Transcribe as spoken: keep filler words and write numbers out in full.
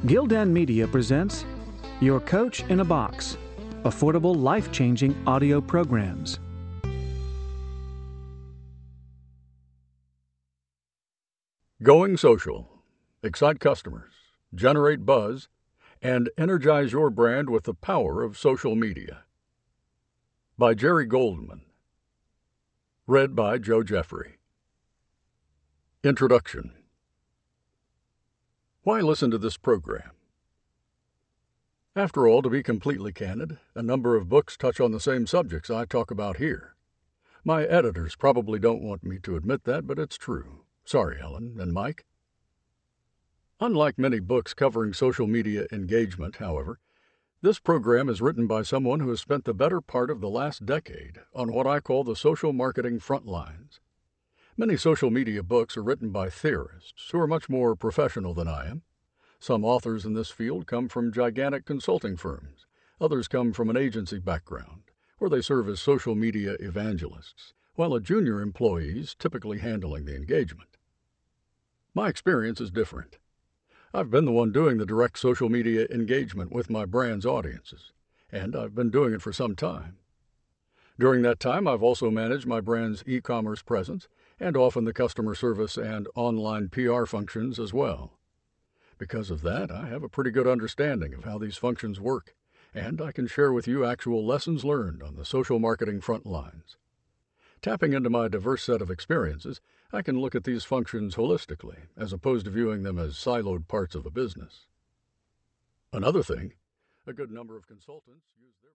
Gildan Media presents Your Coach in a Box, affordable, life-changing audio programs. Going social. Excite customers, generate buzz, and energize your brand with the power of social media. By Jerry Goldman. Read by Joe Jeffrey. Introduction. Why listen to this program? After all, to be completely candid, a number of books touch on the same subjects I talk about here. My editors probably don't want me to admit that, but it's true. Sorry, Ellen and Mike. Unlike many books covering social media engagement, however, this program is written by someone who has spent the better part of the last decade on what I call the social marketing front lines. Many social media books are written by theorists who are much more professional than I am. Some authors in this field come from gigantic consulting firms. Others come from an agency background, where they serve as social media evangelists, while a junior employee is typically handling the engagement. My experience is different. I've been the one doing the direct social media engagement with my brand's audiences, and I've been doing it for some time. During that time, I've also managed my brand's e-commerce presence and often the customer service and online P R functions as well. Because of that, I have a pretty good understanding of how these functions work, and I can share with you actual lessons learned on the social marketing front lines. Tapping into my diverse set of experiences, I can look at these functions holistically, as opposed to viewing them as siloed parts of a business. Another thing, a good number of consultants use their